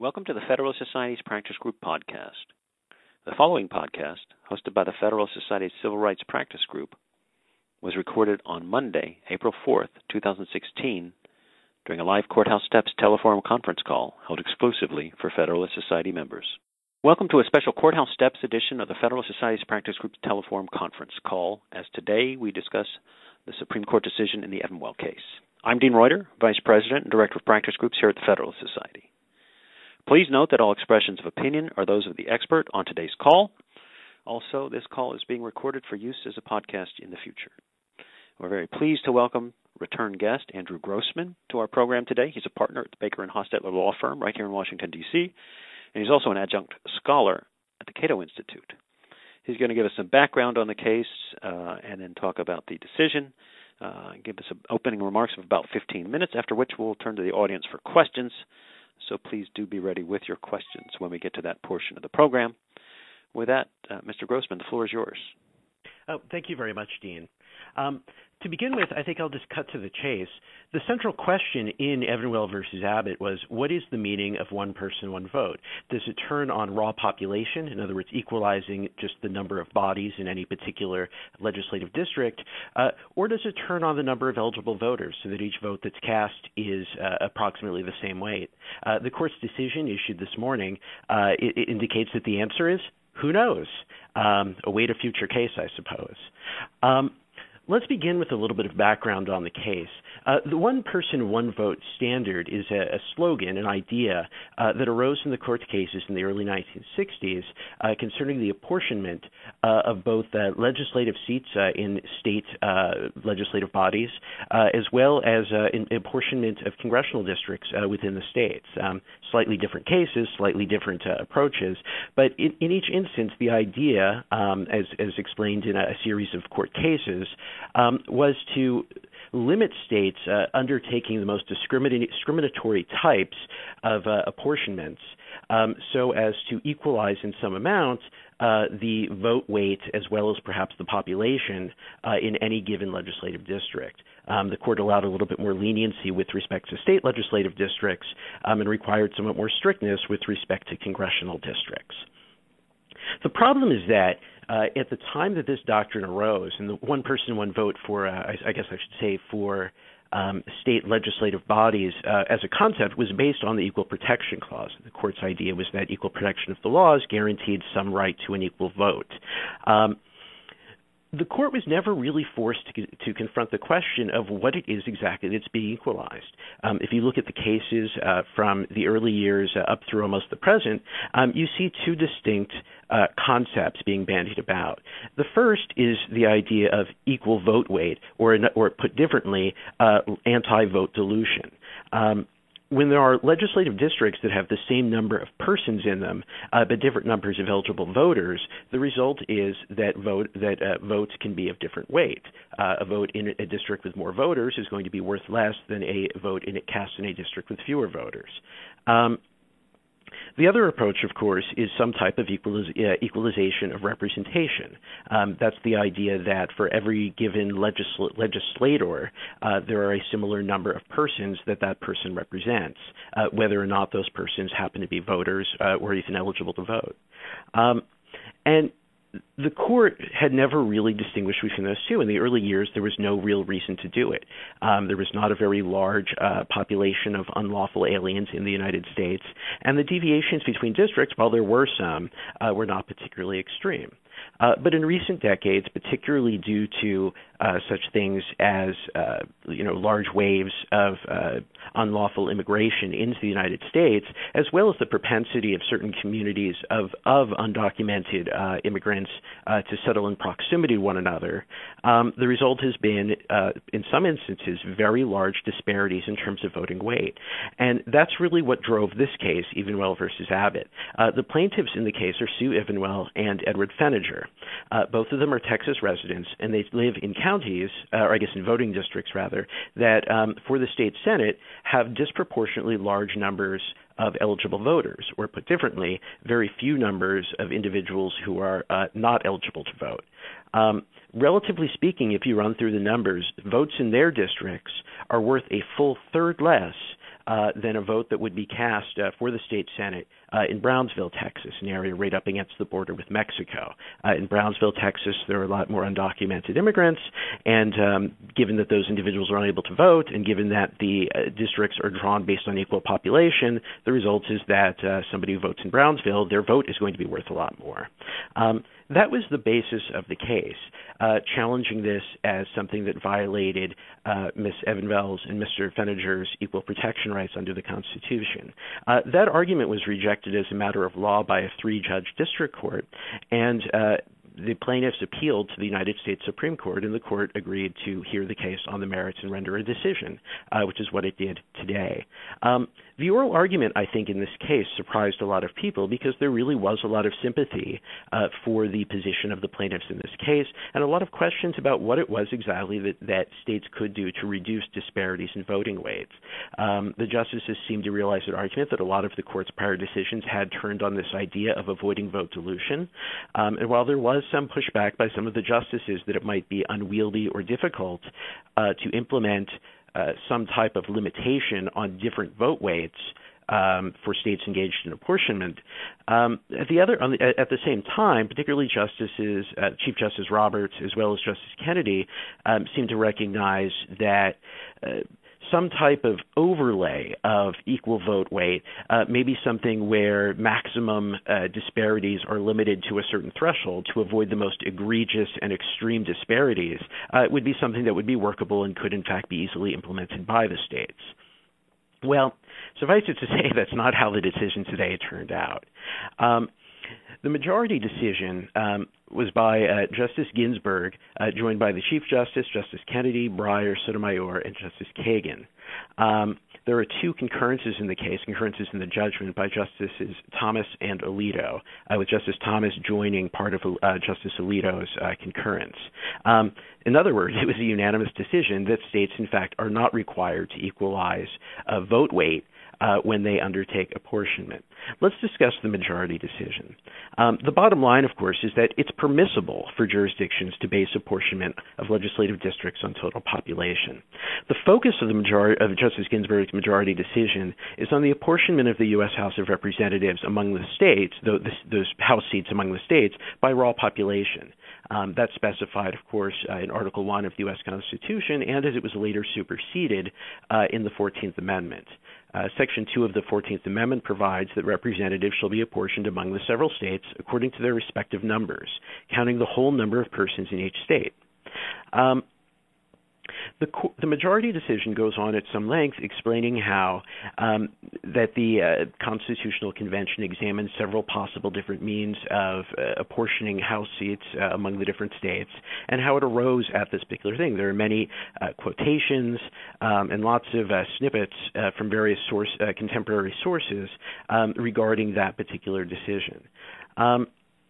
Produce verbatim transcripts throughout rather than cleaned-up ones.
Welcome to the Federalist Society's Practice Group podcast. The following podcast, hosted by the Federalist Society's Civil Rights Practice Group, was recorded on Monday, April fourth, two thousand sixteen, during a live Courthouse Steps teleforum conference call held exclusively for Federalist Society members. Welcome to a special Courthouse Steps edition of the Federalist Society's Practice Group's teleforum conference call, as today we discuss the Supreme Court decision in the Evenwell case. I'm Dean Reuter, Vice President and Director of Practice Groups here at the Federalist Society. Please note that all expressions of opinion are those of the expert on today's call. Also, this call is being recorded for use as a podcast in the future. We're very pleased to welcome return guest Andrew Grossman to our program today. He's a partner at the Baker and Hostetler Law Firm right here in Washington, D C, and he's also an adjunct scholar at the Cato Institute. He's going to give us some background on the case uh, and then talk about the decision, uh, give us some opening remarks of about fifteen minutes, after which we'll turn to the audience for questions. So please do be ready with your questions when we get to that portion of the program. With that, uh, Mister Grossman, the floor is yours. Oh, thank you very much, Dean. Um, to begin with, I think I'll just cut to the chase. The central question in Evenwell versus Abbott was, what is the meaning of one person, one vote? Does it turn on raw population, in other words, equalizing just the number of bodies in any particular legislative district, uh, or does it turn on the number of eligible voters so that each vote that's cast is uh, approximately the same weight? Uh, the court's decision issued this morning uh, it, it indicates that the answer is, who knows? Um, await a future case, I suppose. Um, Let's begin with a little bit of background on the case. Uh, the one person, one vote standard is a, a slogan, an idea uh, that arose in the court cases in the early nineteen sixties uh, concerning the apportionment uh, of both uh, legislative seats uh, in state uh, legislative bodies, uh, as well as uh, in apportionment of congressional districts uh, within the states. Um, slightly different cases, slightly different uh, approaches, but in, in each instance, the idea, um, as, as explained in a, a series of court cases, Um, was to limit states uh, undertaking the most discrimin- discriminatory types of uh, apportionments um, so as to equalize in some amount uh, the vote weight as well as perhaps the population uh, in any given legislative district. Um, the court allowed a little bit more leniency with respect to state legislative districts um, and required somewhat more strictness with respect to congressional districts. The problem is that uh, at the time that this doctrine arose, and the one person, one vote for, uh, I, I guess I should say, for um, state legislative bodies uh, as a concept was based on the Equal Protection Clause. The court's idea was that equal protection of the laws guaranteed some right to an equal vote. Um, The court was never really forced to, to confront the question of what it is exactly that's being equalized. Um, if you look at the cases uh, from the early years uh, up through almost the present, um, you see two distinct uh, concepts being bandied about. The first is the idea of equal vote weight, or, or put differently, uh, anti-vote dilution. Um, When there are legislative districts that have the same number of persons in them, uh, but different numbers of eligible voters, the result is that vote that uh, votes can be of different weight. Uh, a vote in a district with more voters is going to be worth less than a vote in it cast in a district with fewer voters. Um, The other approach, of course, is some type of equaliz- uh, equalization of representation. Um, that's the idea that for every given legisl- legislator, uh, there are a similar number of persons that that person represents, uh, whether or not those persons happen to be voters uh, or even eligible to vote. Um, and the court had never really distinguished between those two. In the early years, there was no real reason to do it. Um, there was not a very large uh, population of unlawful aliens in the United States, and the deviations between districts, while there were some, uh, were not particularly extreme. Uh, but in recent decades, particularly due to uh, such things as uh, you know large waves of uh, unlawful immigration into the United States, as well as the propensity of certain communities of of undocumented uh, immigrants uh, to settle in proximity to one another, um, the result has been, uh, in some instances, very large disparities in terms of voting weight, and that's really what drove this case, Evenwell versus Abbott. Uh, the plaintiffs in the case are Sue Evenwell and Edward Feniger. Uh, both of them are Texas residents, and they live in counties, uh, or I guess in voting districts, rather, that um, for the state Senate have disproportionately large numbers of eligible voters, or put differently, very few numbers of individuals who are uh, not eligible to vote. Um, relatively speaking, if you run through the numbers, votes in their districts are worth a full third less uh, than a vote that would be cast uh, for the state Senate uh, in Brownsville, Texas, an area right up against the border with Mexico. Uh, in Brownsville, Texas, there are a lot more undocumented immigrants, and um, given that those individuals are unable to vote, and given that the uh, districts are drawn based on equal population, the result is that uh, somebody who votes in Brownsville, their vote is going to be worth a lot more. Um, that was the basis of the case, uh, challenging this as something that violated uh, Miz Evenwel's and Mister Feniger's equal protection rights under the Constitution. Uh, that argument was rejected as a matter of law by a three-judge district court, and uh, the plaintiffs appealed to the United States Supreme Court, and the court agreed to hear the case on the merits and render a decision, uh, which is what it did today. Um, the oral argument, I think, in this case surprised a lot of people because there really was a lot of sympathy uh, for the position of the plaintiffs in this case, and a lot of questions about what it was exactly that, that states could do to reduce disparities in voting weights. Um, the justices seemed to realize at argument that a lot of the court's prior decisions had turned on this idea of avoiding vote dilution, um, and while there was some pushback by some of the justices that it might be unwieldy or difficult uh, to implement uh, some type of limitation on different vote weights um, for states engaged in apportionment. Um, at the other, on the, at the same time, particularly Justices, uh, Chief Justice Roberts as well as Justice Kennedy um, seem to recognize that uh, some type of overlay of equal vote weight, uh, maybe something where maximum uh, disparities are limited to a certain threshold to avoid the most egregious and extreme disparities, uh, would be something that would be workable and could in fact be easily implemented by the states. Well, suffice it to say that's not how the decision today turned out. Um, The majority decision um, was by uh, Justice Ginsburg, uh, joined by the Chief Justice, Justice Kennedy, Breyer, Sotomayor, and Justice Kagan. Um, there are two concurrences in the case, concurrences in the judgment by Justices Thomas and Alito, uh, with Justice Thomas joining part of uh, Justice Alito's uh, concurrence. Um, in other words, it was a unanimous decision that states, in fact, are not required to equalize uh, vote weight Uh, when they undertake apportionment. Let's discuss the majority decision. Um, the bottom line, of course, is that it's permissible for jurisdictions to base apportionment of legislative districts on total population. The focus of the majority of Justice Ginsburg's majority decision is on the apportionment of the U S House of Representatives among the states, those House seats among the states, by raw population. Um, that's specified, of course, uh, in Article one of the U S Constitution, and as it was later superseded uh, in the fourteenth Amendment. Uh, Section two of the fourteenth Amendment provides that representatives shall be apportioned among the several states according to their respective numbers, counting the whole number of persons in each state. Um, The, the majority decision goes on at some length explaining how um, that the uh, Constitutional Convention examined several possible different means of uh, apportioning House seats uh, among the different states and how it arose at this particular thing. There are many uh, quotations um, and lots of uh, snippets uh, from various source, uh, contemporary sources um, regarding that particular decision. Um,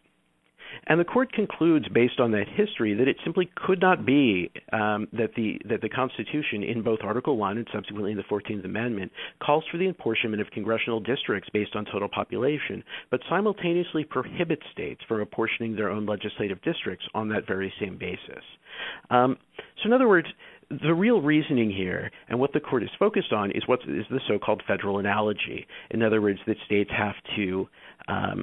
And the court concludes, based on that history, that it simply could not be um, that the that the Constitution, in both Article one and subsequently in the fourteenth Amendment, calls for the apportionment of congressional districts based on total population, but simultaneously prohibits states from apportioning their own legislative districts on that very same basis. Um, so, in other words, the real reasoning here and what the court is focused on is what is the so-called federal analogy. In other words, that states have to um,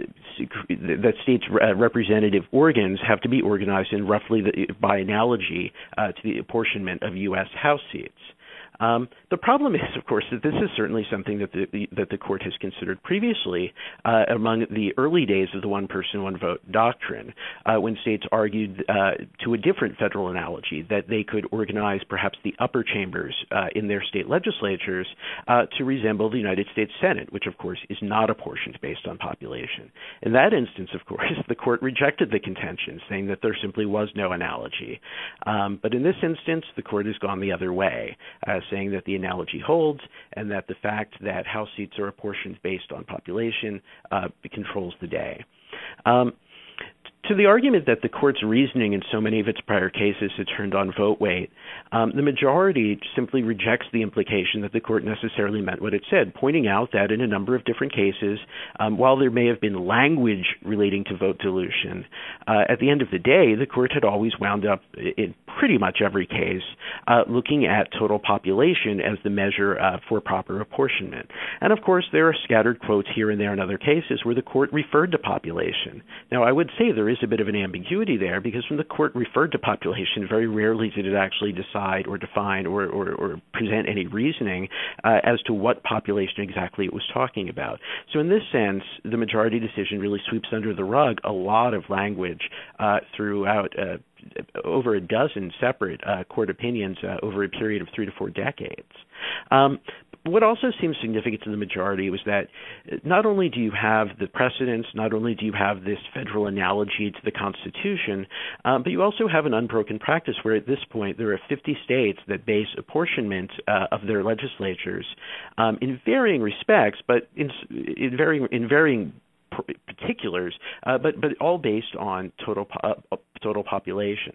that states' uh, representative organs have to be organized in roughly the, by analogy uh, to the apportionment of U S House seats. Um, the problem is, of course, that this is certainly something that the, the that the court has considered previously uh, among the early days of the one-person, one-vote doctrine, uh, when states argued uh, to a different federal analogy that they could organize perhaps the upper chambers uh, in their state legislatures uh, to resemble the United States Senate, which, of course, is not apportioned based on population. In that instance, of course, the court rejected the contention, saying that there simply was no analogy. Um, but in this instance, the court has gone the other way, uh, saying that the analogy holds and that the fact that House seats are apportioned based on population uh, controls the day. Um, to the argument that the court's reasoning in so many of its prior cases had turned on vote weight, um, the majority simply rejects the implication that the court necessarily meant what it said, pointing out that in a number of different cases, um, while there may have been language relating to vote dilution, uh, at the end of the day, the court had always wound up in pretty much every case uh, looking at total population as the measure uh, for proper apportionment. And of course, there are scattered quotes here and there in other cases where the court referred to population. Now, I would say there is a bit of an ambiguity there, because when the court referred to population, very rarely did it actually decide or define or, or, or present any reasoning uh, as to what population exactly it was talking about. So in this sense, the majority decision really sweeps under the rug a lot of language uh, throughout uh, over a dozen separate uh, court opinions uh, over a period of three to four decades. Um, What also seems significant to the majority was that not only do you have the precedents, not only do you have this federal analogy to the Constitution, um, but you also have an unbroken practice where at this point there are fifty states that base apportionment uh, of their legislatures um, in varying respects, but in, in varying in varying particulars, uh, but but all based on total po- uh, total population.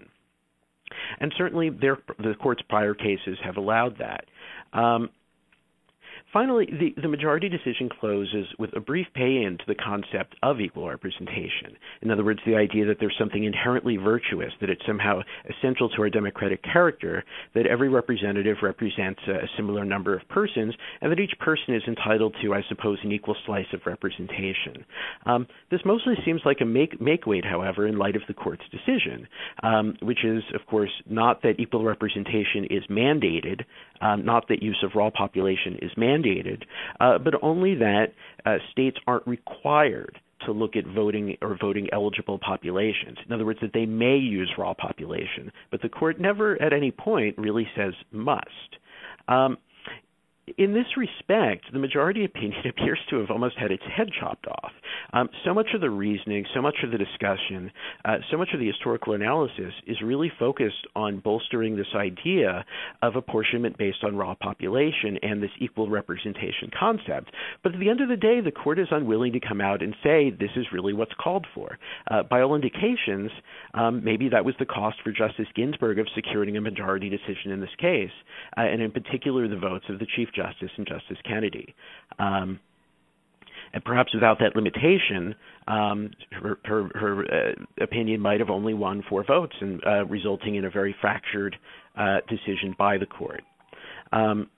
And certainly their, the court's prior cases have allowed that. Um, Finally, the, the majority decision closes with a brief pay-in to the concept of equal representation. In other words, the idea that there's something inherently virtuous, that it's somehow essential to our democratic character, that every representative represents a, a similar number of persons, and that each person is entitled to, I suppose, an equal slice of representation. Um, this mostly seems like a make, make-weight, however, in light of the court's decision, um, which is, of course, not that equal representation is mandated, um, not that use of raw population is mandated, Mandated, uh, but only that uh, states aren't required to look at voting or voting eligible populations. In other words, that they may use raw population, but the court never at any point really says must. Um, In this respect, the majority opinion appears to have almost had its head chopped off. Um, so much of the reasoning, so much of the discussion, uh, so much of the historical analysis is really focused on bolstering this idea of apportionment based on raw population and this equal representation concept. But at the end of the day, the court is unwilling to come out and say this is really what's called for. Uh, by all indications, um, maybe that was the cost for Justice Ginsburg of securing a majority decision in this case, uh, and in particular the votes of the Chief Justice and Justice Kennedy. Um, and perhaps without that limitation, um, her, her, her uh, opinion might have only won four votes, and uh, resulting in a very fractured uh, decision by the court. Um,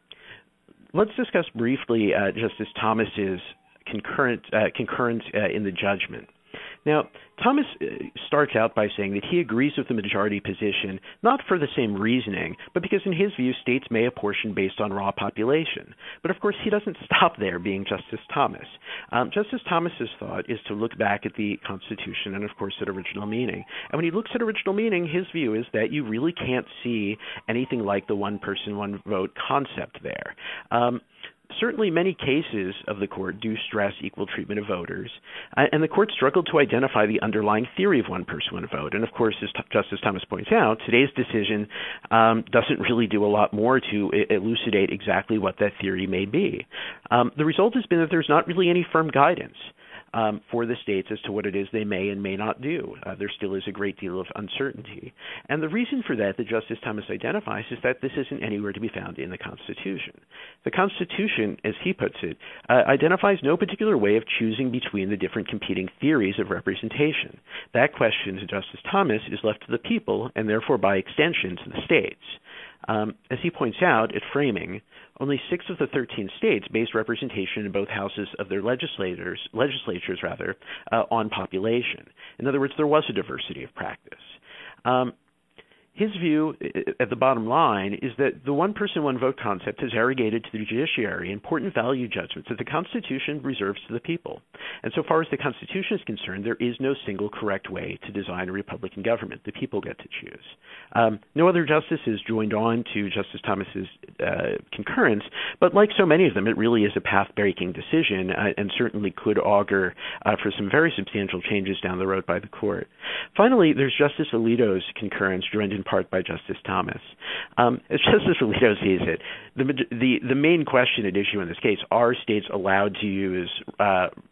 let's discuss briefly uh, Justice Thomas's concurrent uh, concurrence uh, in the judgment. Now, Thomas starts out by saying that he agrees with the majority position, not for the same reasoning, but because in his view, states may apportion based on raw population. But of course, he doesn't stop there being Justice Thomas. Um, Justice Thomas's thought is to look back at the Constitution and, of course, at original meaning. And when he looks at original meaning, his view is that you really can't see anything like the one person, one vote concept there. Um, Certainly, many cases of the court do stress equal treatment of voters, uh, and the court struggled to identify the underlying theory of one person, one vote. And of course, as T- Justice Thomas points out, today's decision um, doesn't really do a lot more to I- elucidate exactly what that theory may be. Um, the result has been that there's not really any firm guidance Um, for the states as to what it is they may and may not do. Uh, there still is a great deal of uncertainty. And the reason for that that Justice Thomas identifies is that this isn't anywhere to be found in the Constitution. The Constitution, as he puts it, uh, identifies no particular way of choosing between the different competing theories of representation. That question to Justice Thomas is left to the people and therefore by extension to the states. Um, as he points out at framing, only six of the thirteen states based representation in both houses of their legislators, legislatures rather, uh, on population. In other words, there was a diversity of practice. Um, His view at the bottom line is that the one person, one vote concept has arrogated to the judiciary important value judgments that the Constitution reserves to the people. And so far as the Constitution is concerned, there is no single correct way to design a Republican government. The people get to choose. Um, no other justices joined on to Justice Thomas's uh, concurrence, but like so many of them, it really is a path-breaking decision uh, and certainly could augur uh, for some very substantial changes down the road by the court. Finally, there's Justice Alito's concurrence, joined in part by Justice Thomas. Um, as Justice Alito sees it, the, the the main question at issue in this case, are states allowed to use uh,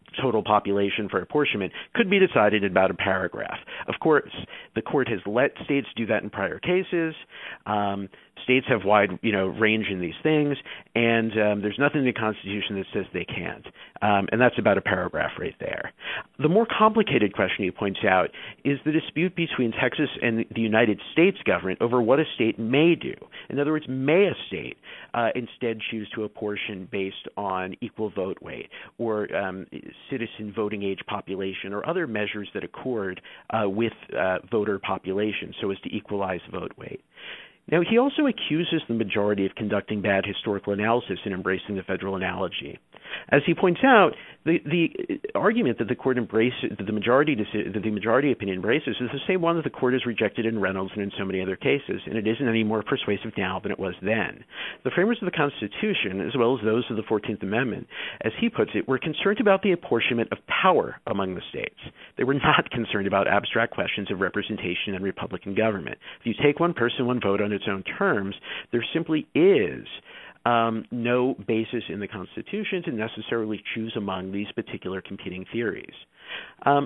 total population for apportionment could be decided in about a paragraph. Of course, the court has let states do that in prior cases. Um, states have wide, you know, range in these things, and um, there's nothing in the Constitution that says they can't. Um, and that's about a paragraph right there. The more complicated question he points out is the dispute between Texas and the United States government over what a state may do. In other words, may a state uh, instead choose to apportion based on equal vote weight or um, citizen voting age population or other measures that accord uh, with uh, voter population so as to equalize vote weight. Now, he also accuses the majority of conducting bad historical analysis and embracing the federal analogy. As he points out, the, the argument that the court embraces, that the majority that the majority opinion embraces, is the same one that the court has rejected in Reynolds and in so many other cases, and it isn't any more persuasive now than it was then. The framers of the Constitution, as well as those of the fourteenth Amendment, as he puts it, were concerned about the apportionment of power among the states. They were not concerned about abstract questions of representation and Republican government. If you take one person, one vote on its own terms, there simply is Um, no basis in the Constitution to necessarily choose among these particular competing theories. Um,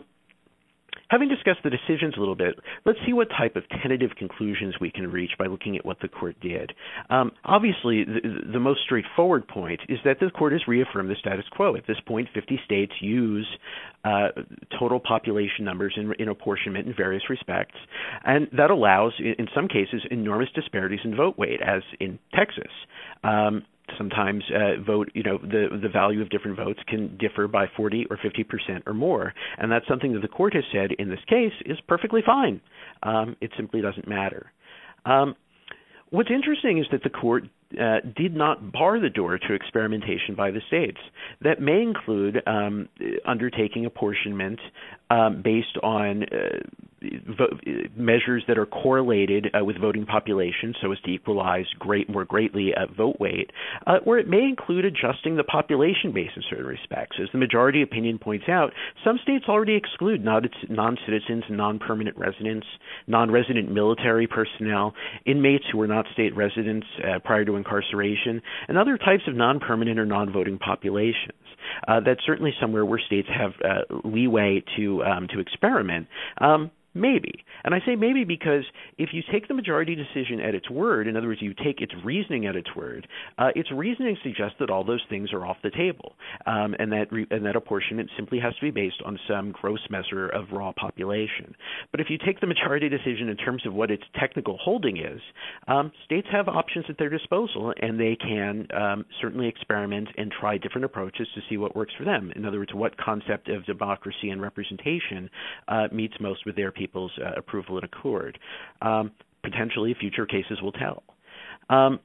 having discussed the decisions a little bit, let's see what type of tentative conclusions we can reach by looking at what the court did. Um, obviously, the, the most straightforward point is that the court has reaffirmed the status quo. At this point, fifty states use uh, total population numbers in, in apportionment in various respects, and that allows, in, in some cases, enormous disparities in vote weight, as in Texas. Um, Sometimes uh, vote, you know, the the value of different votes can differ by forty or fifty percent or more, and that's something that the court has said in this case is perfectly fine. Um, it simply doesn't matter. Um, what's interesting is that the court uh, did not bar the door to experimentation by the states. That may include um, undertaking apportionment um, based on uh, vo- measures that are correlated uh, with voting population so as to equalize great more greatly uh, vote weight, uh, or it may include adjusting the population base in certain respects. As the majority opinion points out, some states already exclude non-citizens and non-permanent residents, non-resident military personnel, inmates who were not state residents uh, prior to incarceration, and other types of non-permanent or non-voting populations. Uh, that's certainly somewhere where states have uh, leeway to um, to experiment. Um, Maybe. And I say maybe because if you take the majority decision at its word, in other words, you take its reasoning at its word, uh, its reasoning suggests that all those things are off the table, um, and that re- and that apportionment simply has to be based on some gross measure of raw population. But if you take the majority decision in terms of what its technical holding is, um, states have options at their disposal, and they can um, certainly experiment and try different approaches to see what works for them. In other words, what concept of democracy and representation uh, meets most with their people. people's uh, approval and accord. Um, potentially, future cases will tell. Um,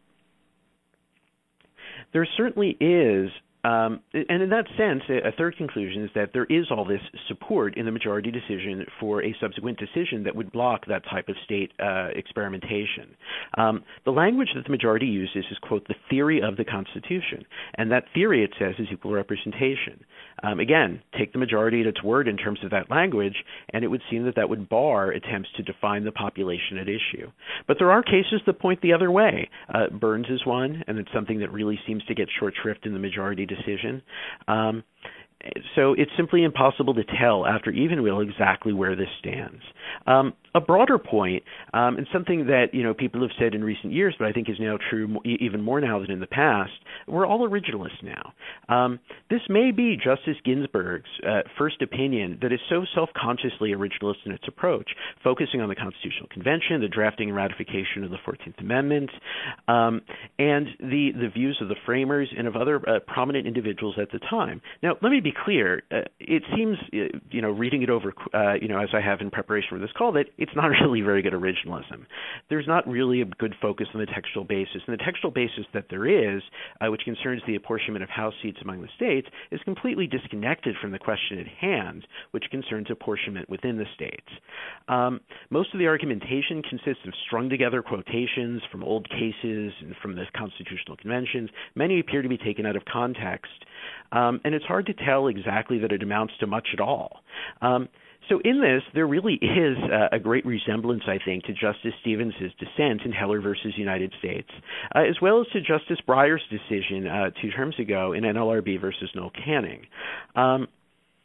there certainly is, um, and in that sense, a third conclusion is that there is all this support in the majority decision for a subsequent decision that would block that type of state uh, experimentation. Um, the language that the majority uses is, quote, the theory of the Constitution, and that theory, it says, is equal representation. Um, again, take the majority at its word in terms of that language, and it would seem that that would bar attempts to define the population at issue. But there are cases that point the other way. Uh, Burns is one, and it's something that really seems to get short shrift in the majority decision. Um, so it's simply impossible to tell after Evenwheel exactly where this stands. Um, a broader point, um, and something that you know people have said in recent years, but I think is now true even more now than in the past, we're all originalists now. Um, this may be Justice Ginsburg's uh, first opinion that is so self-consciously originalist in its approach, focusing on the Constitutional Convention, the drafting and ratification of the fourteenth Amendment, um, and the, the views of the framers and of other uh, prominent individuals at the time. Now, let me be clear. Uh, it seems, uh, you know, reading it over, uh, you know, as I have in preparation for this call, that it's not really very good originalism. There's not really a good focus on the textual basis. And the textual basis that there is, uh, which concerns the apportionment of House seats among the states, is completely disconnected from the question at hand, which concerns apportionment within the states. Um, most of the argumentation consists of strung-together quotations from old cases and from the constitutional conventions. Many appear to be taken out of context, um, and it's hard to tell exactly that it amounts to much at all. Um, So in this, there really is uh, a great resemblance, I think, to Justice Stevens' dissent in Heller versus United States, uh, as well as to Justice Breyer's decision uh, two terms ago in N L R B versus Noel Canning. Um,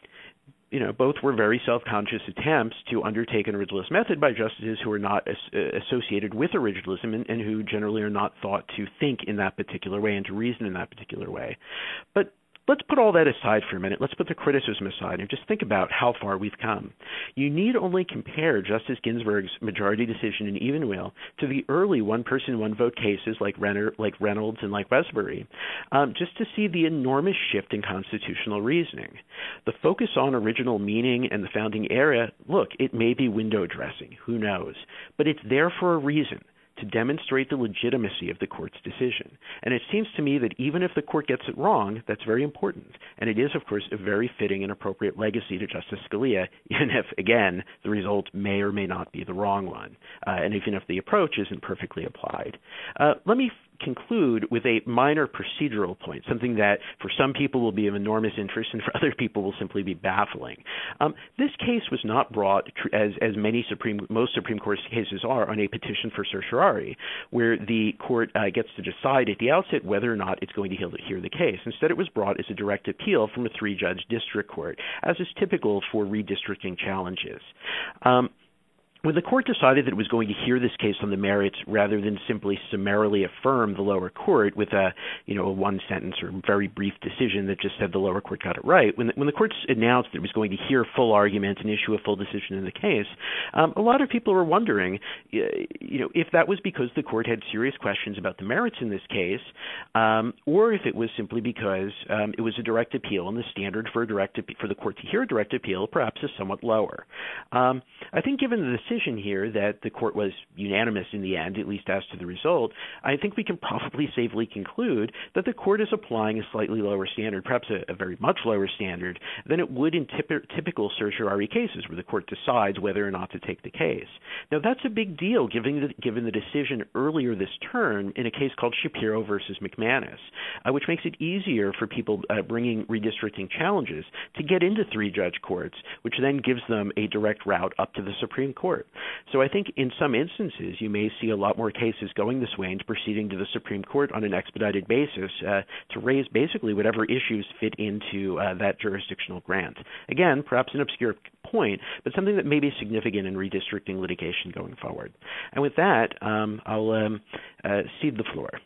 you know, both were very self-conscious attempts to undertake an originalist method by justices who are not as, uh, associated with originalism and, and who generally are not thought to think in that particular way and to reason in that particular way. But let's put all that aside for a minute. Let's put the criticism aside and just think about how far we've come. You need only compare Justice Ginsburg's majority decision in Evenwell to the early one-person, one-vote cases like, Renner, like Reynolds and like Westbury, um, just to see the enormous shift in constitutional reasoning. The focus on original meaning and the founding era, look, it may be window dressing. Who knows? But it's there for a reason, to demonstrate the legitimacy of the court's decision. And it seems to me that even if the court gets it wrong, that's very important. And it is, of course, a very fitting and appropriate legacy to Justice Scalia, even if, again, the result may or may not be the wrong one, uh, and even if the approach isn't perfectly applied. Uh, let me conclude with a minor procedural point, something that for some people will be of enormous interest and for other people will simply be baffling. Um, this case was not brought, as, as many Supreme, most Supreme Court cases are, on a petition for certiorari, where the court uh, gets to decide at the outset whether or not it's going to hear the case. Instead, it was brought as a direct appeal from a three-judge district court, as is typical for redistricting challenges. Um, When the court decided that it was going to hear this case on the merits rather than simply summarily affirm the lower court with a, you know, a one-sentence or very brief decision that just said the lower court got it right, when the, when the court announced that it was going to hear full argument and issue a full decision in the case, um, a lot of people were wondering, you know, if that was because the court had serious questions about the merits in this case, um, or if it was simply because um, it was a direct appeal and the standard for a direct for the court to hear a direct appeal perhaps is somewhat lower. Um, I think given the decision here that the court was unanimous in the end, at least as to the result, I think we can probably safely conclude that the court is applying a slightly lower standard, perhaps a, a very much lower standard, than it would in typ- typical certiorari cases where the court decides whether or not to take the case. Now, that's a big deal given the, given the decision earlier this term in a case called Shapiro versus McManus, uh, which makes it easier for people uh, bringing redistricting challenges to get into three-judge courts, which then gives them a direct route up to the Supreme Court. So I think in some instances you may see a lot more cases going this way and proceeding to the Supreme Court on an expedited basis uh, to raise basically whatever issues fit into uh, that jurisdictional grant. Again, perhaps an obscure point, but something that may be significant in redistricting litigation going forward. And with that, um, I'll um, uh, cede the floor.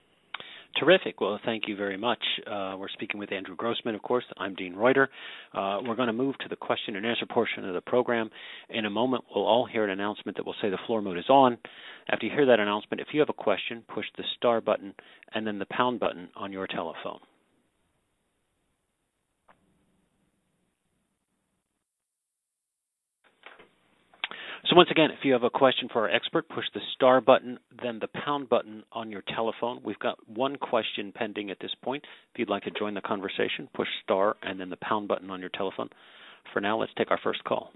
Terrific. Well, thank you very much. Uh, we're speaking with Andrew Grossman, of course. I'm Dean Reuter. Uh, we're going to move to the question and answer portion of the program. In a moment, we'll all hear an announcement that will say the floor mode is on. After you hear that announcement, if you have a question, push the star button and then the pound button on your telephone. So once again, if you have a question for our expert, push the star button, then the pound button on your telephone. We've got one question pending at this point. If you'd like to join the conversation, push star and then the pound button on your telephone. For now, let's take our first call.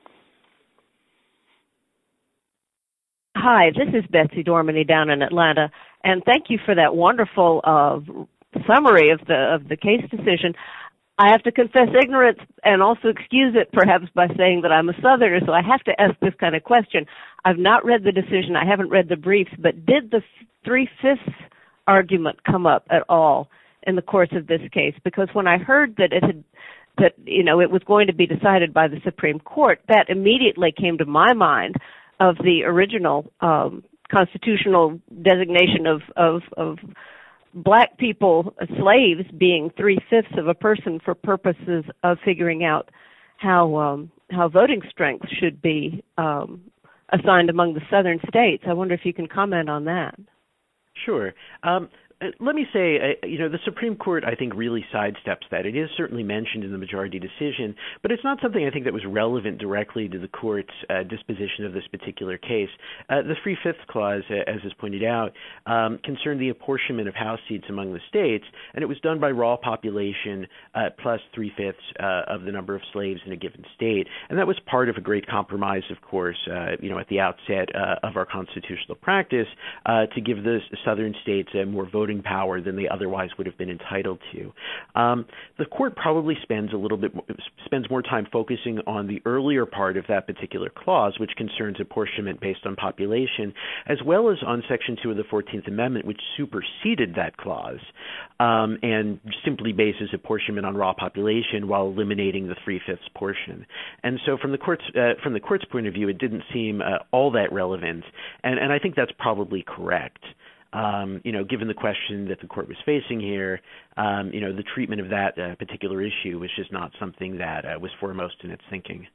Hi, this is Betsy Dormany down in Atlanta, and thank you for that wonderful uh, summary of the of the case decision. I have to confess ignorance and also excuse it perhaps by saying that I'm a Southerner, so I have to ask this kind of question. I've not read the decision. I haven't read the briefs, but did the three-fifths argument come up at all in the course of this case? Because when I heard that it had, that, you know, it was going to be decided by the Supreme Court, that immediately came to my mind of the original um, constitutional designation of, of, of black people, slaves, being three-fifths of a person for purposes of figuring out how um, how voting strength should be um, assigned among the southern states. I wonder if you can comment on that. Sure. Um, let me say, uh, you know, the Supreme Court, I think, really sidesteps that. It is certainly mentioned in the majority decision, but it's not something I think that was relevant directly to the court's uh, disposition of this particular case. Uh, the three-fifths clause, uh, as is pointed out, um, concerned the apportionment of House seats among the states, and it was done by raw population uh, plus three-fifths uh, of the number of slaves in a given state. And that was part of a great compromise, of course, uh, you know, at the outset uh, of our constitutional practice uh, to give the southern states uh, more voting voting power than they otherwise would have been entitled to. Um, the court probably spends a little bit spends more time focusing on the earlier part of that particular clause, which concerns apportionment based on population, as well as on Section two of the fourteenth Amendment, which superseded that clause um, and simply bases apportionment on raw population while eliminating the three-fifths portion. And so, from the court's uh, from the court's point of view, it didn't seem uh, all that relevant, and and I think that's probably correct. Um, you know, given the question that the court was facing here, um, you know, the treatment of that uh, particular issue was just not something that uh, was foremost in its thinking.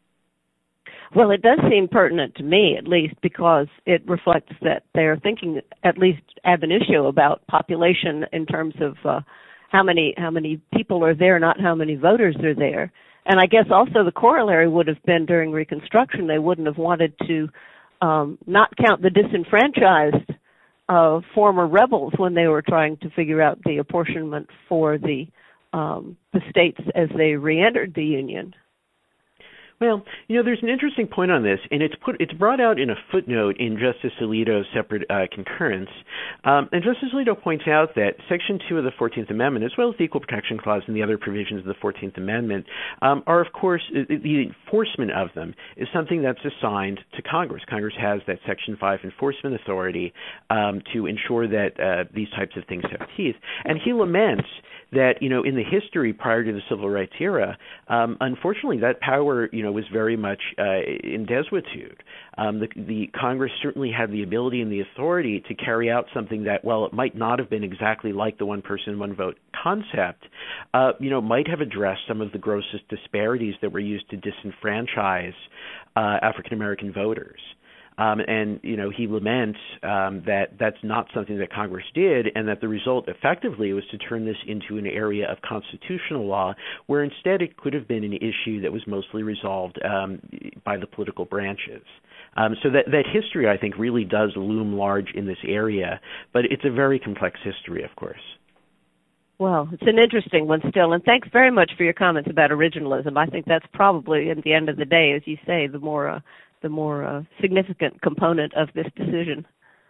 Well, it does seem pertinent to me, at least, because it reflects that they're thinking, at least ab initio, about population in terms of uh, how many how many people are there, not how many voters are there. And I guess also the corollary would have been during Reconstruction, they wouldn't have wanted to um, not count the disenfranchised uh, former rebels when they were trying to figure out the apportionment for the um, the states as they re-entered the Union. Well, you know, there's an interesting point on this, and it's put it's brought out in a footnote in Justice Alito's separate uh, concurrence. Um, and Justice Alito points out that Section two of the fourteenth Amendment, as well as the Equal Protection Clause and the other provisions of the fourteenth Amendment, um, are, of course, the enforcement of them is something that's assigned to Congress. Congress has that Section five enforcement authority um, to ensure that uh, these types of things have teeth. And he laments that, you know, in the history prior to the Civil Rights era, um, unfortunately, that power, you know, was very much uh, in desuetude. Um, the, the Congress certainly had the ability and the authority to carry out something that, while it might not have been exactly like the one person, one vote concept, uh, you know, might have addressed some of the grossest disparities that were used to disenfranchise uh, African American voters. Um, and, you know, he laments um, that that's not something that Congress did, and that the result effectively was to turn this into an area of constitutional law, where instead it could have been an issue that was mostly resolved um, by the political branches. Um, so that, that history, I think, really does loom large in this area, but it's a very complex history, of course. Well, it's an interesting one still, and thanks very much for your comments about originalism. I think that's probably, at the end of the day, as you say, the more uh, the more uh, significant component of this decision.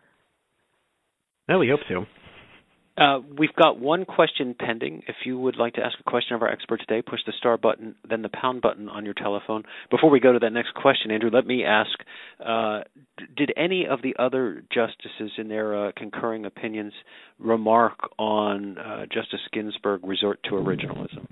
Well, we hope so. Uh, we've got one question pending. If you would like to ask a question of our expert today, push the star button, then the pound button on your telephone. Before we go to that next question, Andrew, let me ask, uh, did any of the other justices in their uh, concurring opinions remark on uh, Justice Ginsburg resort to originalism?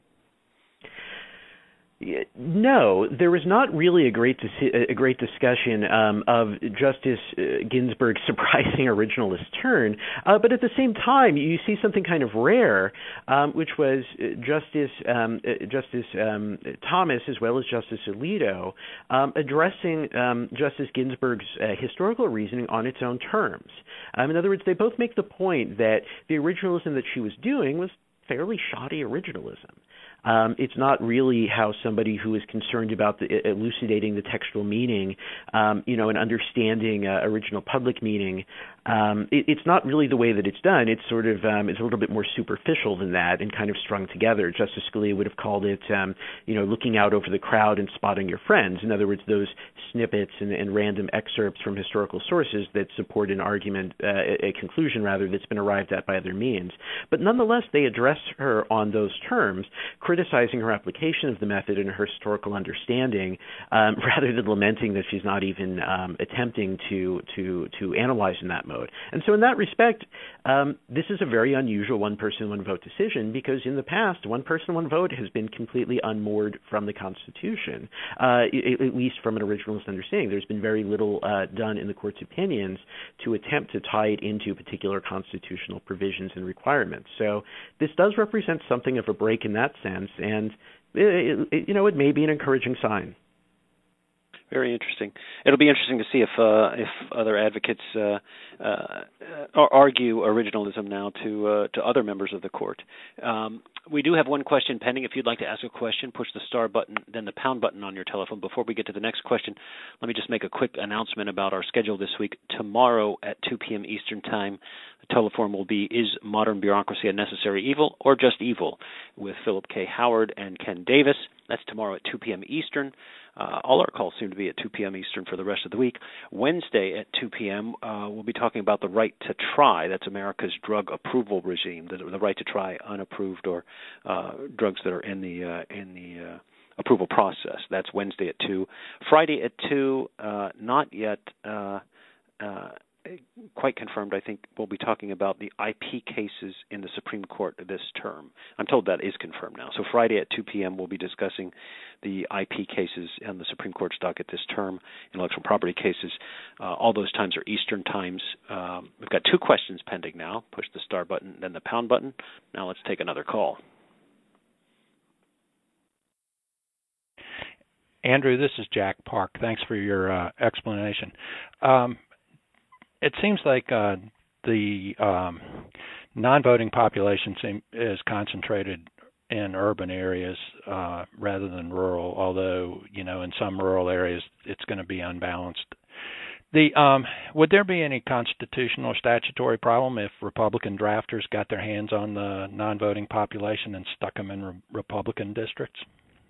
No, there was not really a great dis- a great discussion um, of Justice uh, Ginsburg's surprising originalist turn, uh, but at the same time, you see something kind of rare, um, which was Justice um, uh, Justice um, Thomas as well as Justice Alito um, addressing um, Justice Ginsburg's uh, historical reasoning on its own terms. Um, in other words, they both make the point that the originalism that she was doing was fairly shoddy originalism. Um, it's not really how somebody who is concerned about the, elucidating the textual meaning, um, you know, and understanding uh, original public meaning. Um, it, it's not really the way that it's done. It's sort of um, it's a little bit more superficial than that and kind of strung together. Justice Scalia would have called it, um, you know, looking out over the crowd and spotting your friends. In other words, those snippets and, and random excerpts from historical sources that support an argument, uh, a, a conclusion rather, that's been arrived at by other means. But nonetheless, they address her on those terms, criticizing her application of the method and her historical understanding, um, rather than lamenting that she's not even um, attempting to to to analyze in that mode. And so in that respect, um, this is a very unusual one-person, one-vote decision, because in the past, one-person, one-vote has been completely unmoored from the Constitution, uh, at least from an originalist understanding. There's been very little uh, done in the Court's opinions to attempt to tie it into particular constitutional provisions and requirements. So this does represent something of a break in that sense, and it, it, you know, it may be an encouraging sign. Very interesting. It'll be interesting to see if uh, if other advocates uh, uh, argue originalism now to uh, to other members of the court. Um, we do have one question pending. If you'd like to ask a question, push the star button, then the pound button on your telephone. Before we get to the next question, let me just make a quick announcement about our schedule this week. Tomorrow at two p.m. Eastern Time, the teleform will be Is Modern Bureaucracy a Necessary Evil or Just Evil? With Philip K. Howard and Ken Davis. That's tomorrow at two p.m. Eastern. Uh, all our calls seem to be at two p.m. Eastern for the rest of the week. Wednesday at two p.m., uh, we'll be talking about the right to try. That's America's drug approval regime, the, the right to try unapproved or uh, drugs that are in the uh, in the uh, approval process. That's Wednesday at two. Friday at two, uh, not yet uh, uh, quite confirmed. I think we'll be talking about the I P cases in the Supreme Court this term. I'm told that is confirmed now. So Friday at two p.m. we'll be discussing the I P cases on the Supreme Court's docket this term, intellectual property cases. Uh, all those times are Eastern times. Um, we've got two questions pending now. Push the star button, then the pound button. Now let's take another call. Andrew, this is Jack Park. Thanks for your uh, explanation. Um, it seems like uh, the um, non-voting population seem, is concentrated in urban areas uh, rather than rural, although, you know, in some rural areas it's going to be unbalanced. The um, would there be any constitutional or statutory problem if Republican drafters got their hands on the non-voting population and stuck them in re- Republican districts?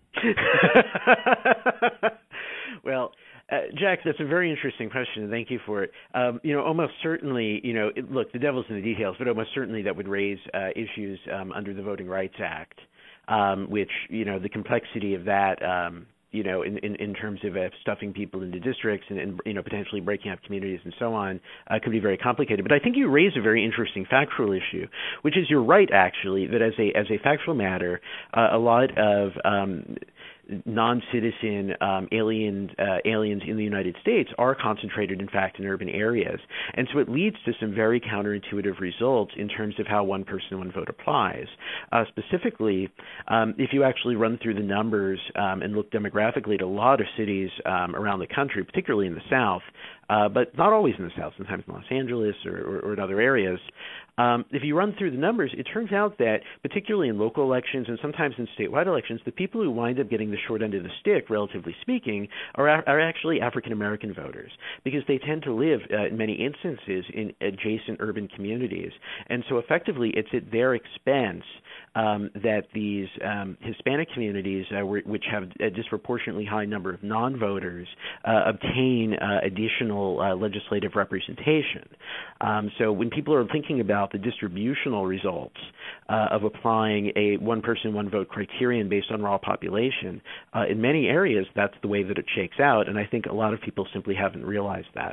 Well, uh, Jack, that's a very interesting question, and thank you for it. Um, you know, almost certainly, you know, it, look, the devil's in the details, but almost certainly that would raise uh, issues um, under the Voting Rights Act, um, which, you know, the complexity of that, um, you know, in, in, in terms of uh, stuffing people into districts and, and, you know, potentially breaking up communities and so on, uh, could be very complicated. But I think you raise a very interesting factual issue, which is you're right, actually, that as a as a factual matter, uh, a lot of um, non-citizen um, alien uh, aliens in the United States are concentrated, in fact, in urban areas. And so it leads to some very counterintuitive results in terms of how one person, one vote applies. Uh, specifically, um, if you actually run through the numbers um, and look demographically at a lot of cities um, around the country, particularly in the South, uh, but not always in the South, sometimes in Los Angeles or, or, or in other areas, Um, if you run through the numbers, it turns out that particularly in local elections and sometimes in statewide elections, the people who wind up getting the short end of the stick, relatively speaking, are, are actually African-American voters because they tend to live, uh, in many instances, in adjacent urban communities. And so effectively, it's at their expense um, that these um, Hispanic communities, uh, which have a disproportionately high number of non-voters, uh, obtain uh, additional uh, legislative representation. Um, so when people are thinking about the distributional results uh, of applying a one-person, one-vote criterion based on raw population, uh, in many areas that's the way that it shakes out, and I think a lot of people simply haven't realized that.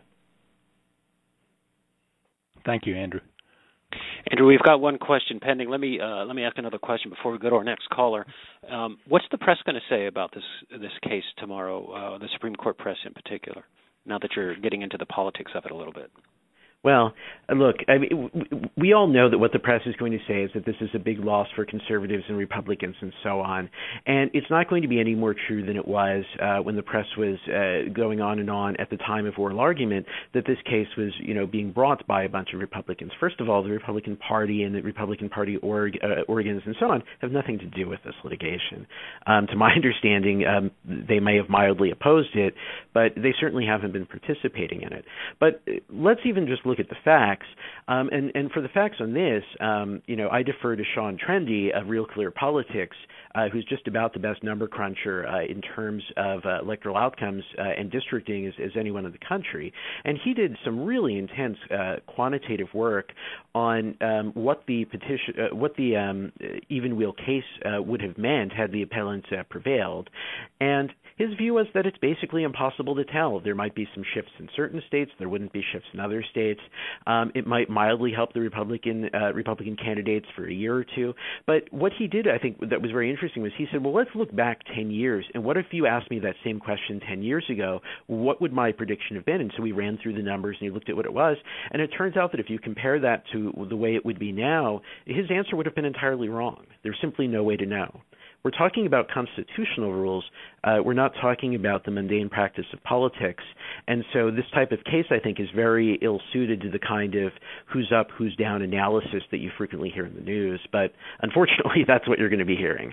Thank you, Andrew. Andrew, we've got one question pending. Let me uh, let me ask another question before we go to our next caller. Um, what's the press going to say about this this case tomorrow, uh, the Supreme Court press in particular, now that you're getting into the politics of it a little bit? Well, look, I mean, we all know that what the press is going to say is that this is a big loss for conservatives and Republicans and so on. And it's not going to be any more true than it was uh, when the press was uh, going on and on at the time of oral argument that this case was, you know, being brought by a bunch of Republicans. First of all, the Republican Party and the Republican Party org, uh, organs and so on have nothing to do with this litigation. Um, to my understanding, um, they may have mildly opposed it, but they certainly haven't been participating in it. But let's even just look at the facts. Um, and, and for the facts on this, um, you know, I defer to Sean Trendy of Real Clear Politics, uh, who's just about the best number cruncher uh, in terms of uh, electoral outcomes uh, and districting as, as anyone in the country. And he did some really intense uh, quantitative work on um, what the petition, uh, what the um, even wheel case uh, would have meant had the appellants uh, prevailed. And his view was that it's basically impossible to tell. There might be some shifts in certain states. There wouldn't be shifts in other states. Um, it might mildly help the Republican uh, Republican candidates for a year or two. But what he did, I think, that was very interesting was he said, well, let's look back ten years. And what if you asked me that same question ten years ago? What would my prediction have been? And so we ran through the numbers and he looked at what it was. And it turns out that if you compare that to the way it would be now, his answer would have been entirely wrong. There's simply no way to know. We're talking about constitutional rules. Uh, we're not talking about the mundane practice of politics. And so this type of case, I think, is very ill-suited to the kind of who's up, who's down analysis that you frequently hear in the news. But unfortunately, that's what you're going to be hearing.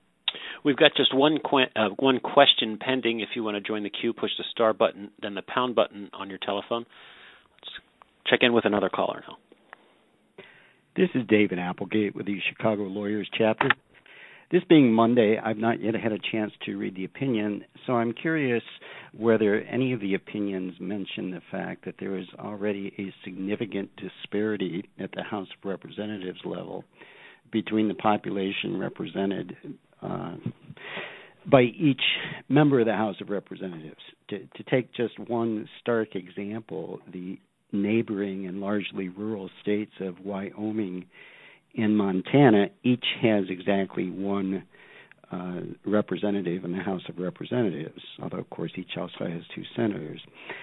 We've got just one que- uh, one question pending. If you want to join the queue, push the star button, then the pound button on your telephone. Let's check in with another caller now. This is David Applegate with the Chicago Lawyers Chapter. This being Monday, I've not yet had a chance to read the opinion, so I'm curious whether any of the opinions mention the fact that there is already a significant disparity at the House of Representatives level between the population represented uh, by each member of the House of Representatives. To, to take just one stark example, the neighboring and largely rural states of Wyoming and Montana each has exactly one uh, representative in the House of Representatives, although, of course, each also has two senators.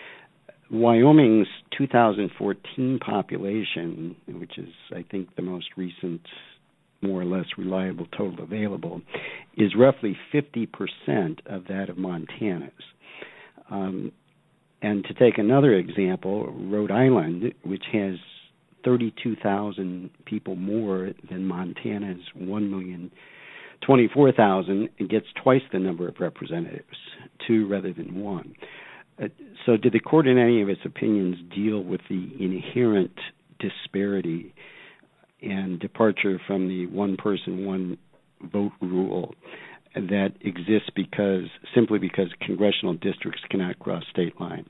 Wyoming's two thousand fourteen population, which is, I think, the most recent, more or less reliable total available, is roughly fifty percent of that of Montana's. Um, and to take another example, Rhode Island, which has thirty-two thousand people more than Montana's one million twenty-four thousand, and gets twice the number of representatives, two rather than one. Uh, so did the court in any of its opinions deal with the inherent disparity and departure from the one person, one vote rule that exists because simply because congressional districts cannot cross state lines?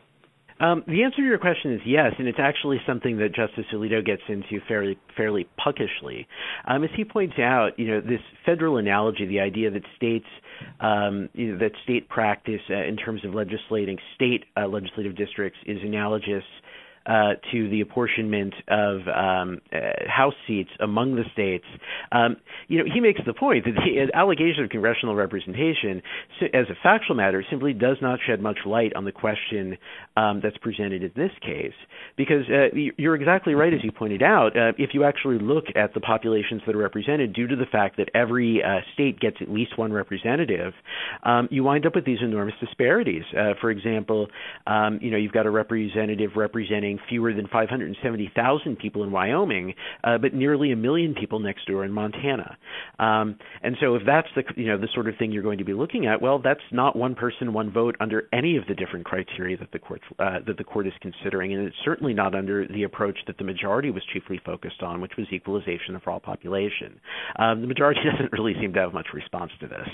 Um, the answer to your question is yes, and it's actually something that Justice Alito gets into fairly fairly puckishly. Um, as he points out, you know, this federal analogy, the idea that states, um, you know, that state practice uh, in terms of legislating state uh, legislative districts is analogous Uh, to the apportionment of um, uh, House seats among the states. Um, you know, he makes the point that the allegation of congressional representation, as a factual matter, simply does not shed much light on the question um, that's presented in this case. Because uh, you're exactly right, as you pointed out. Uh, if you actually look at the populations that are represented, due to the fact that every uh, state gets at least one representative, um, you wind up with these enormous disparities. Uh, for example, um, you know, you've got a representative representing fewer than five hundred seventy thousand people in Wyoming, uh, but nearly a million people next door in Montana. Um, and so if that's the, you know, the sort of thing you're going to be looking at, well, that's not one person, one vote under any of the different criteria that the court, uh, that the court is considering. And it's certainly not under the approach that the majority was chiefly focused on, which was equalization of raw population. Um, the majority doesn't really seem to have much response to this.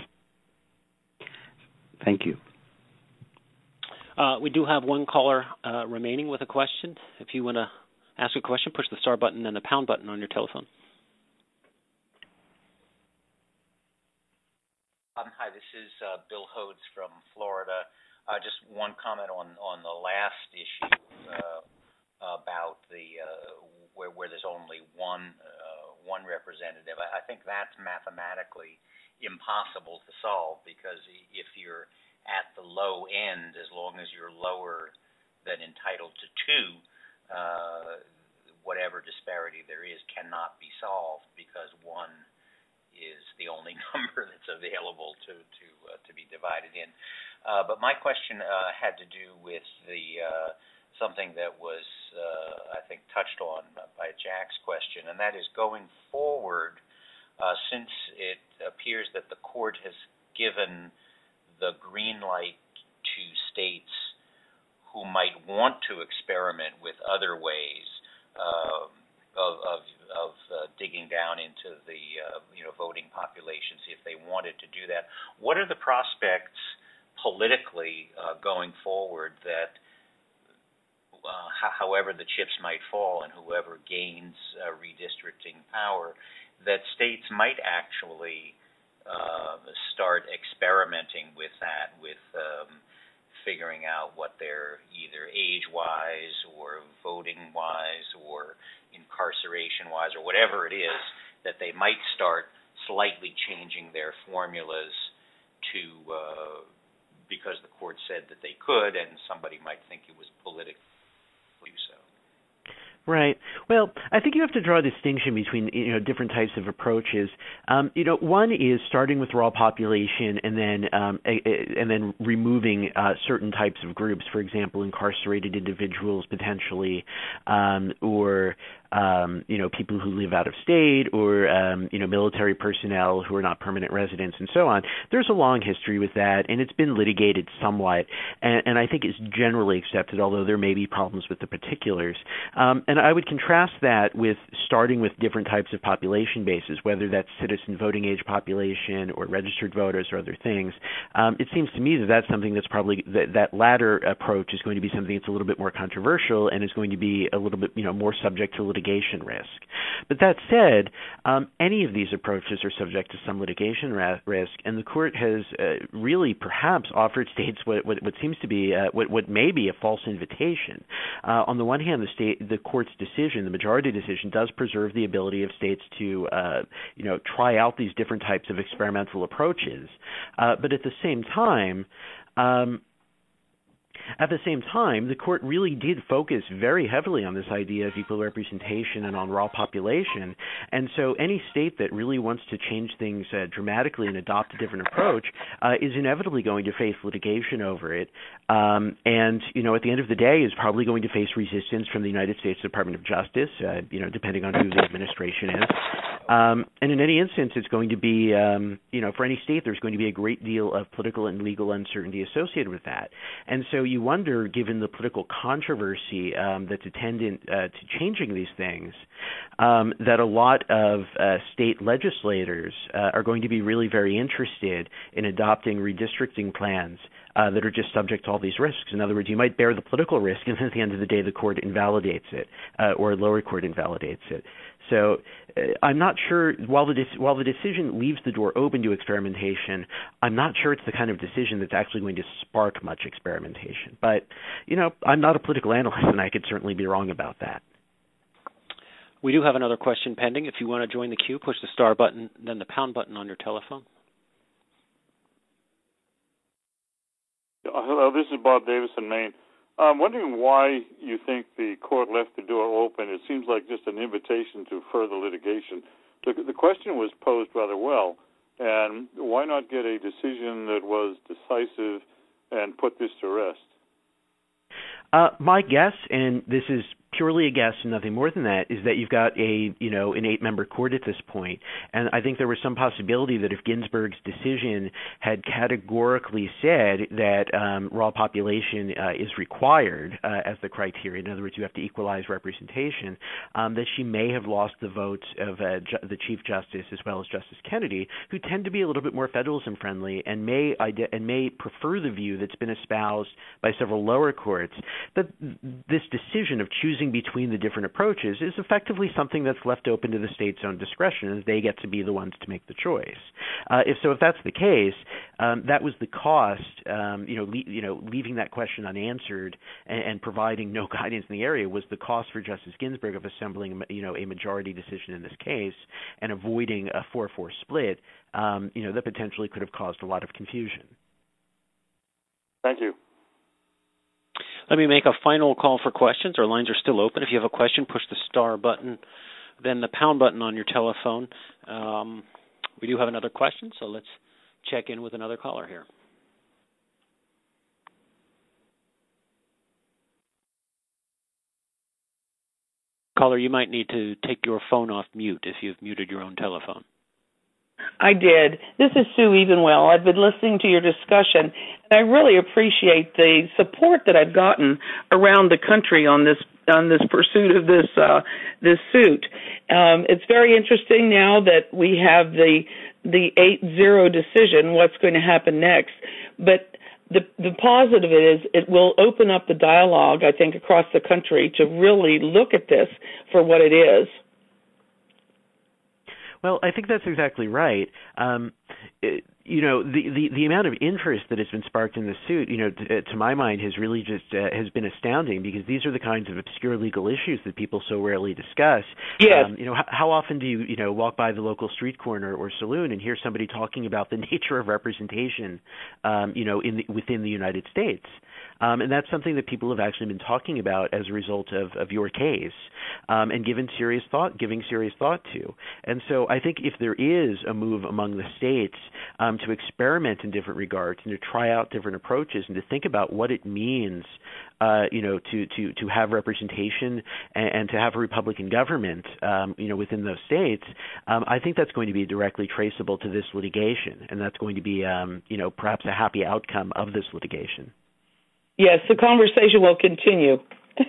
Thank you. Uh, we do have one caller uh, remaining with a question. If you want to ask a question, push the star button and the pound button on your telephone. Um, hi, this is uh, Bill Hodes from Florida. Uh, just one comment on, on the last issue uh, about the uh, where, where there's only one uh, one representative. I, I think that's mathematically impossible to solve, because if you're at the low end, as long as you're lower than entitled to two, uh, whatever disparity there is cannot be solved, because one is the only number that's available to to uh, to be divided in. Uh, but my question uh, had to do with the uh, something that was uh, I think touched on by Jack's question, and that is going forward, uh, since it appears that the court has given the green light to states who might want to experiment with other ways uh, of, of, of uh, digging down into the uh, you know voting population, see if they wanted to do that. What are the prospects politically uh, going forward that, uh, h- however the chips might fall and whoever gains uh, redistricting power, that states might actually Uh, start experimenting with that, with um, figuring out what they're either age-wise or voting-wise or incarceration-wise or whatever it is, that they might start slightly changing their formulas to, uh, because the court said that they could, and somebody might think it was politically so. Right. Well, I think you have to draw a distinction between, you know, different types of approaches. Um, you know, one is starting with raw population and then um, a, a, and then removing uh, certain types of groups, for example, incarcerated individuals potentially, um, or um, you know, people who live out of state or, um, you know, military personnel who are not permanent residents and so on. There's a long history with that, and it's been litigated somewhat, and, and I think it's generally accepted, although there may be problems with the particulars. Um, and I would contrast that with starting with different types of population bases, whether that's citizen voting age population or registered voters or other things. Um, it seems to me that that's something that's probably, that, that latter approach is going to be something that's a little bit more controversial and is going to be a little bit, you know, more subject to litigation risk. But that said, um, any of these approaches are subject to some litigation ra- risk, and the court has uh, really perhaps offered states what, what, what seems to be, uh, what, what may be a false invitation. Uh, on the one hand, the state, the court's decision, the majority decision, does preserve the ability of states to, uh, you know, try out these different types of experimental approaches. Uh, but at the same time, um, At the same time, the court really did focus very heavily on this idea of equal representation and on raw population. And so any state that really wants to change things uh, dramatically and adopt a different approach uh, is inevitably going to face litigation over it. Um, and, you know, at the end of the day is probably going to face resistance from the United States Department of Justice, uh, you know, depending on who the administration is. Um, and in any instance, it's going to be, um, you know, for any state, there's going to be a great deal of political and legal uncertainty associated with that. And so you wonder, given the political controversy um, that's attendant uh, to changing these things, um, that a lot of uh, state legislators uh, are going to be really very interested in adopting redistricting plans uh, that are just subject to all these risks. In other words, you might bear the political risk, and at the end of the day, the court invalidates it, uh, or a lower court invalidates it. So uh, I'm not sure, while the, de- while the decision leaves the door open to experimentation, I'm not sure it's the kind of decision that's actually going to spark much experimentation. But, you know, I'm not a political analyst, and I could certainly be wrong about that. We do have another question pending. If you want to join the queue, push the star button, then the pound button on your telephone. Uh, hello, this is Bob Davis in Maine. I'm wondering why you think the court left the door open. It seems like just an invitation to further litigation. The, the question was posed rather well, and why not get a decision that was decisive and put this to rest? Uh, my guess, and this is purely a guess and nothing more than that, is that you've got a, you know, an eight-member court at this point. And I think there was some possibility that if Ginsburg's decision had categorically said that um, raw population uh, is required uh, as the criteria, in other words, you have to equalize representation, um, that she may have lost the votes of uh, ju- the Chief Justice as well as Justice Kennedy, who tend to be a little bit more federalism-friendly and may ide- and may prefer the view that's been espoused by several lower courts, that this decision of choosing between the different approaches is effectively something that's left open to the state's own discretion, and they get to be the ones to make the choice. Uh, if so, if that's the case, um, that was the cost. Um, you know, le- you know, leaving that question unanswered and, and providing no guidance in the area was the cost for Justice Ginsburg of assembling, you know, a majority decision in this case and avoiding a four four split. Um, you know, that potentially could have caused a lot of confusion. Thank you. Let me make a final call for questions. Our lines are still open. If you have a question, push the star button, then the pound button on your telephone. Um, we do have another question, so let's check in with another caller here. Caller, you might need to take your phone off mute if you've muted your own telephone. I did. This is Sue Evenwell. I've been listening to your discussion, and I really appreciate the support that I've gotten around the country on this on this pursuit of this uh, this suit. Um, it's very interesting now that we have the the eight zero decision. What's going to happen next? But the the positive is it will open up the dialogue, I think, across the country to really look at this for what it is. Well, I think that's exactly right. Um, it, you know, the, the, the amount of interest that has been sparked in the suit, you know, to, to my mind, has really just uh, has been astounding, because these are the kinds of obscure legal issues that people so rarely discuss. Yes. Um, you know, how, how often do you, you know, walk by the local street corner or saloon and hear somebody talking about the nature of representation, um, you know, in the, within the United States? Um, and that's something that people have actually been talking about as a result of, of your case um, and given serious thought, giving serious thought to. And so I think if there is a move among the states um, to experiment in different regards and to try out different approaches and to think about what it means Uh, you know, to, to, to have representation and, and to have a Republican government, um, you know, within those states, um, I think that's going to be directly traceable to this litigation, and that's going to be, um, you know, perhaps a happy outcome of this litigation. Yes, the conversation will continue.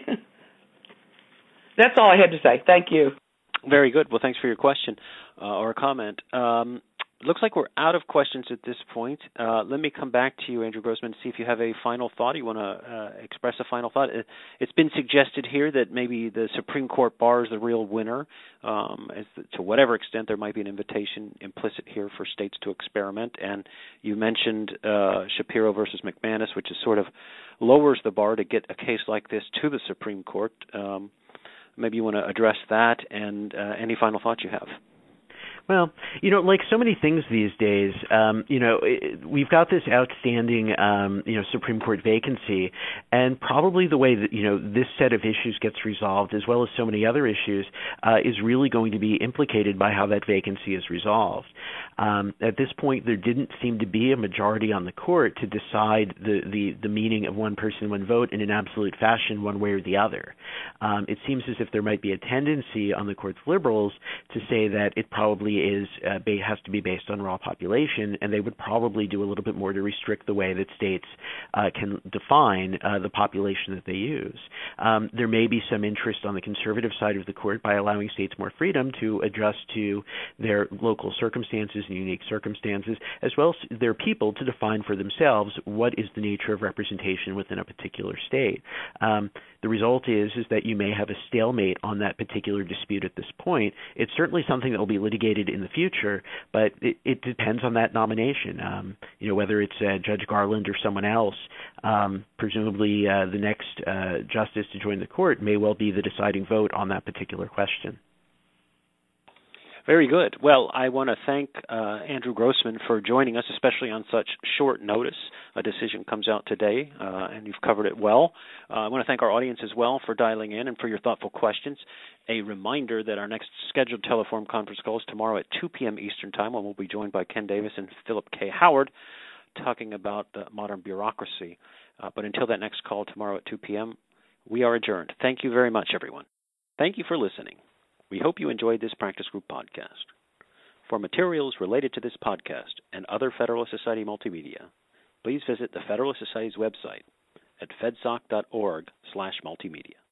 That's all I had to say. Thank you. Very good. Well, thanks for your question uh, or comment. Um, looks like we're out of questions at this point. Uh, let me come back to you, Andrew Grossman, to see if you have a final thought. You want to uh, express a final thought? It, it's been suggested here that maybe the Supreme Court bar is the real winner. Um, as the, to whatever extent there might be an invitation implicit here for states to experiment. And you mentioned uh, Shapiro versus McManus, which is sort of lowers the bar to get a case like this to the Supreme Court. Um, maybe you want to address that and uh, any final thoughts you have. Well, you know, like so many things these days, um, you know, it, we've got this outstanding, um, you know, Supreme Court vacancy, and probably the way that, you know, this set of issues gets resolved, as well as so many other issues, uh, is really going to be implicated by how that vacancy is resolved. Um, at this point, there didn't seem to be a majority on the court to decide the, the, the meaning of one person, one vote in an absolute fashion, one way or the other. Um, it seems as if there might be a tendency on the court's liberals to say that it probably is uh, has to be based on raw population, and they would probably do a little bit more to restrict the way that states uh, can define uh, the population that they use. Um, there may be some interest on the conservative side of the court by allowing states more freedom to adjust to their local circumstances and unique circumstances, as well as their people to define for themselves what is the nature of representation within a particular state. Um, the result is is that you may have a stalemate on that particular dispute at this point. It's certainly something that will be litigated in the future, but it, it depends on that nomination. Um, you know, whether it's uh, Judge Garland or someone else, um, presumably uh, the next uh, justice to join the court may well be the deciding vote on that particular question. Very good. Well, I want to thank uh, Andrew Grossman for joining us, especially on such short notice. A decision comes out today, uh, and you've covered it well. Uh, I want to thank our audience as well for dialing in and for your thoughtful questions. A reminder that our next scheduled Teleforum conference call is tomorrow at two p.m. Eastern Time, when we'll be joined by Ken Davis and Philip K. Howard talking about the modern bureaucracy. Uh, but until that next call tomorrow at two p.m., we are adjourned. Thank you very much, everyone. Thank you for listening. We hope you enjoyed this Practice Group podcast. For materials related to this podcast and other Federalist Society multimedia, please visit the Federalist Society's website at fedsoc dot org slash multimedia.